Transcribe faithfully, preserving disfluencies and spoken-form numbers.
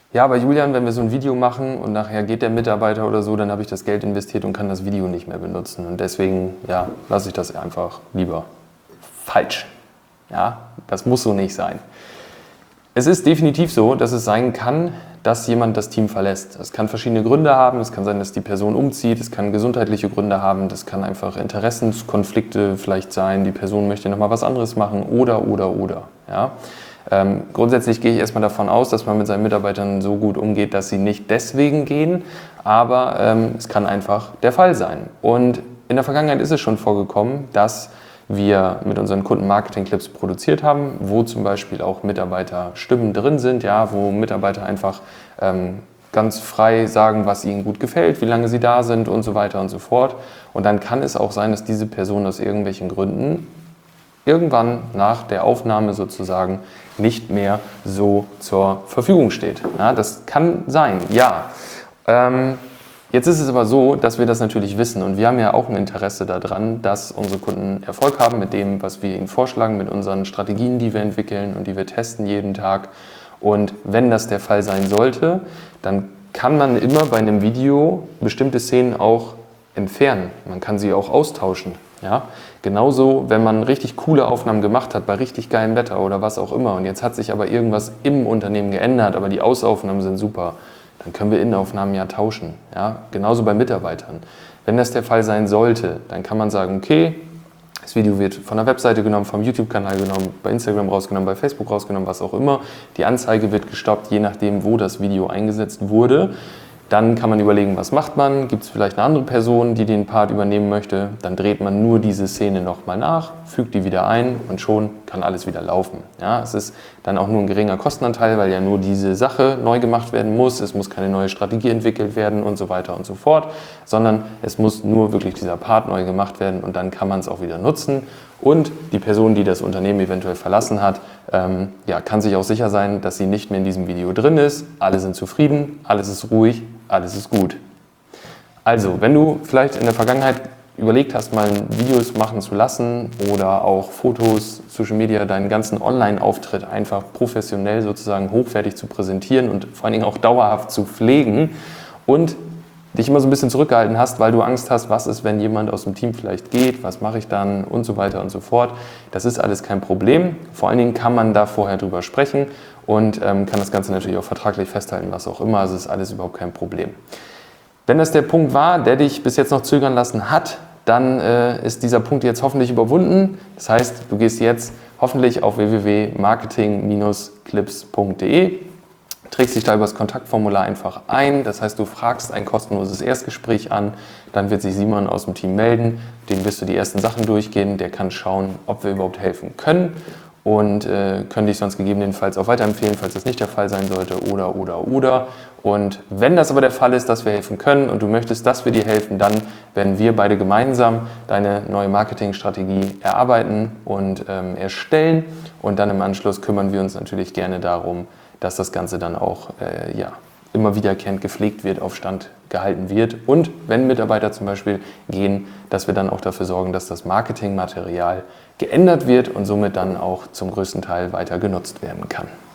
Ja, aber Julian, wenn wir so ein Video machen und nachher geht der Mitarbeiter oder so, dann habe ich das Geld investiert und kann das Video nicht mehr benutzen. Und deswegen, ja, lasse ich das einfach lieber. Falsch. Ja, das muss so nicht sein. Es ist definitiv so, dass es sein kann, dass jemand das Team verlässt. Es kann verschiedene Gründe haben. Es kann sein, dass die Person umzieht. Es kann gesundheitliche Gründe haben. Das kann einfach Interessenskonflikte vielleicht sein. Die Person möchte nochmal was anderes machen oder, oder, oder. Ja? Ähm, grundsätzlich gehe ich erstmal davon aus, dass man mit seinen Mitarbeitern so gut umgeht, dass sie nicht deswegen gehen. Aber ähm, es kann einfach der Fall sein. Und in der Vergangenheit ist es schon vorgekommen, dass wir mit unseren Kunden Marketing-Clips produziert haben, wo zum Beispiel auch Mitarbeiterstimmen drin sind, ja, wo Mitarbeiter einfach ähm, ganz frei sagen, was ihnen gut gefällt, wie lange sie da sind und so weiter und so fort. Und dann kann es auch sein, dass diese Person aus irgendwelchen Gründen irgendwann nach der Aufnahme sozusagen nicht mehr so zur Verfügung steht. Ja, das kann sein, ja. Ähm, Jetzt ist es aber so, dass wir das natürlich wissen und wir haben ja auch ein Interesse daran, dass unsere Kunden Erfolg haben mit dem, was wir ihnen vorschlagen, mit unseren Strategien, die wir entwickeln und die wir testen jeden Tag. Und wenn das der Fall sein sollte, dann kann man immer bei einem Video bestimmte Szenen auch entfernen. Man kann sie auch austauschen. Ja? Genauso, wenn man richtig coole Aufnahmen gemacht hat, bei richtig geilem Wetter oder was auch immer und jetzt hat sich aber irgendwas im Unternehmen geändert, aber die Ausaufnahmen sind super, dann können wir Innenaufnahmen ja tauschen. Ja? Genauso bei Mitarbeitern. Wenn das der Fall sein sollte, dann kann man sagen, okay, das Video wird von der Webseite genommen, vom YouTube-Kanal genommen, bei Instagram rausgenommen, bei Facebook rausgenommen, was auch immer. Die Anzeige wird gestoppt, je nachdem, wo das Video eingesetzt wurde. Dann kann man überlegen, was macht man? Gibt es vielleicht eine andere Person, die den Part übernehmen möchte? Dann dreht man nur diese Szene nochmal nach, fügt die wieder ein und schon kann alles wieder laufen. Ja, es ist dann auch nur ein geringer Kostenanteil, weil ja nur diese Sache neu gemacht werden muss. Es muss keine neue Strategie entwickelt werden und so weiter und so fort, sondern es muss nur wirklich dieser Part neu gemacht werden und dann kann man es auch wieder nutzen. Und die Person, die das Unternehmen eventuell verlassen hat, ähm, ja, kann sich auch sicher sein, dass sie nicht mehr in diesem Video drin ist. Alle sind zufrieden, alles ist ruhig, alles ist gut. Also, wenn du vielleicht in der Vergangenheit überlegt hast, mal Videos machen zu lassen oder auch Fotos, Social Media, deinen ganzen Online-Auftritt einfach professionell sozusagen hochwertig zu präsentieren und vor allen Dingen auch dauerhaft zu pflegen und dich immer so ein bisschen zurückgehalten hast, weil du Angst hast, was ist, wenn jemand aus dem Team vielleicht geht, was mache ich dann und so weiter und so fort. Das ist alles kein Problem. Vor allen Dingen kann man da vorher drüber sprechen und ähm, kann das Ganze natürlich auch vertraglich festhalten, was auch immer. Also ist alles überhaupt kein Problem. Wenn das der Punkt war, der dich bis jetzt noch zögern lassen hat, dann äh, ist dieser Punkt jetzt hoffentlich überwunden. Das heißt, du gehst jetzt hoffentlich auf w w w punkt marketing Bindestrich clips punkt de, trägst dich da über das Kontaktformular einfach ein. Das heißt, du fragst ein kostenloses Erstgespräch an, dann wird sich Simon aus dem Team melden, dem wirst du die ersten Sachen durchgehen, der kann schauen, ob wir überhaupt helfen können und äh, können dich sonst gegebenenfalls auch weiterempfehlen, falls das nicht der Fall sein sollte oder, oder, oder. Und wenn das aber der Fall ist, dass wir helfen können und du möchtest, dass wir dir helfen, dann werden wir beide gemeinsam deine neue Marketingstrategie erarbeiten und ähm, erstellen und dann im Anschluss kümmern wir uns natürlich gerne darum, dass das Ganze dann auch äh, ja, immer wiederkehrend gepflegt wird, auf Stand gehalten wird. Und wenn Mitarbeiter zum Beispiel gehen, dass wir dann auch dafür sorgen, dass das Marketingmaterial geändert wird und somit dann auch zum größten Teil weiter genutzt werden kann.